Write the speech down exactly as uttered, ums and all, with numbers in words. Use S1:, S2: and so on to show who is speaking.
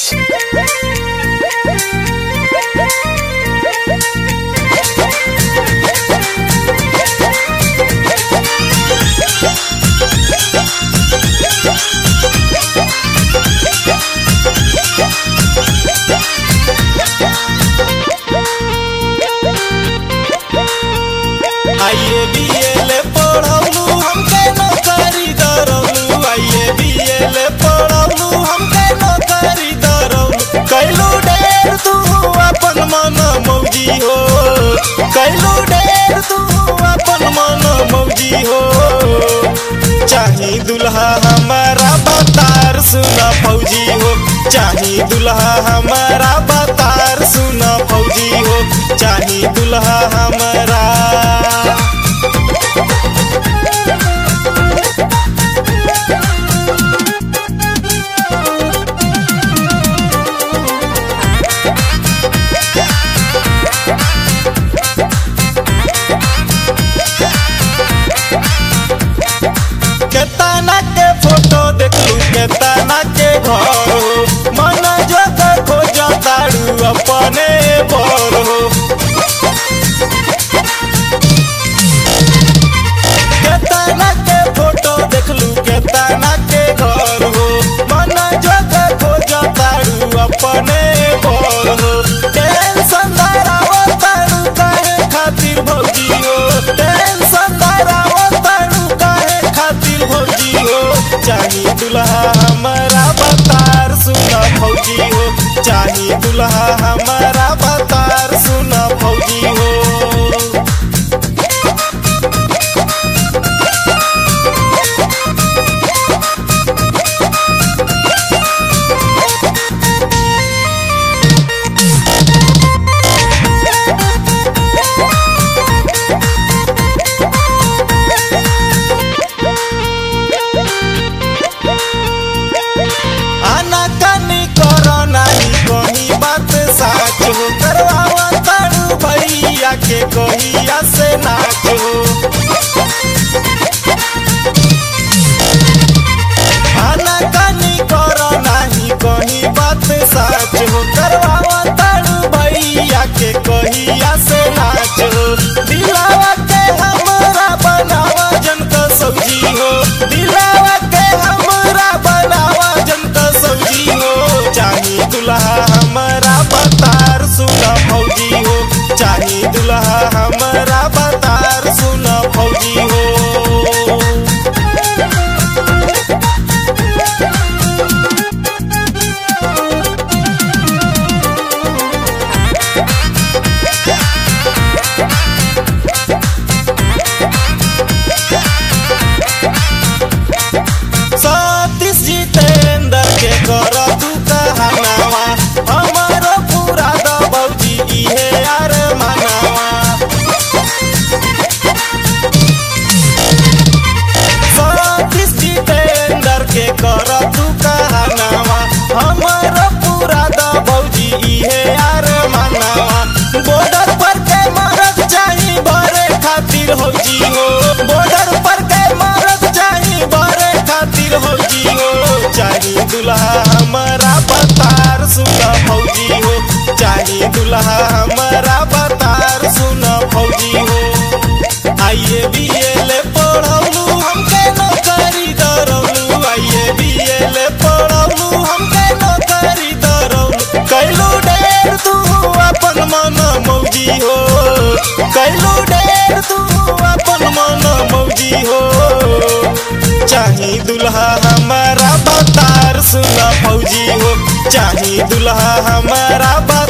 S1: आइए बीएल पढ़ौलू हमके नौकरी दरौलू आइए बीएल पढ़ौलू हमके नौकरी दरौलू कैलू ढेर तू अपन मन मौजी हो कैलू ढेर तू अपन मन मौजी हो चाही दुल्हा हमारा बतार सुना फौजी हो चाही दुल्हा हमारा बतार सुना फौजी हो चाही दुल्हा हमारा केतना के फोटो देखलू केतना के घर हो मन जो खोज तारू अपने बर हो केतना के फोटो देखलू केतना के घर हो मन जो खोज तारू अपने बर हो टेंशन धरावो तारू काहे खातिर भौजी हो टेंशन धरावो तारू काहे खातिर भौजी हो चाही दुल्हा हमारा बतार सुना फौजी हो चाही दुल्हा हमारा बतार सुना फौजी हो आना कानी करो नहीं कहीं बात साच हो करवावा तारू भैया के कहिया से नाच हो आना कानी करो नहीं कहीं बात साच हो करवावा तारू भैया के कहिया से नाच हो दिलावा के हमरा बनावा जन का सब्जी हो दिलावा के हमरा बनावा जन का सब्जी हो चाही दुल्हा हमारा बतार सुना फौजी हो चाही दुल्हा हमारा बतार सुना फौजी हो सतीश जितेंद्र के कर तू कहनावा हमारो पूरा द भौजी इहे यार मनावा सतीश जितेंद्र के कर तू कहनावा हमारो पूरा द भौजी इहे यार मनावा बॉर्डर पर के मरद चाही भरे खातिर भौजी हो बॉर्डर पर के मरद चाही भरे खातिर भौजी हो चाही दुल्हा हमारा बतार सुना फौजी हो चाही दुल्हा हमारा बतार सुना फौजी हो आइए बीएल पढ़ौलू हमके नौकरी दरौलू आइए बीएल पढ़ौलू हमके नौकरी दरौलू कैलू ढेर तू अपन मन मौजी हो कैलू ढेर तू अपन मन मौजी हो चाही दुल्हा हमारा बतार सुना फौजी हो चाही दुल्हा हमारा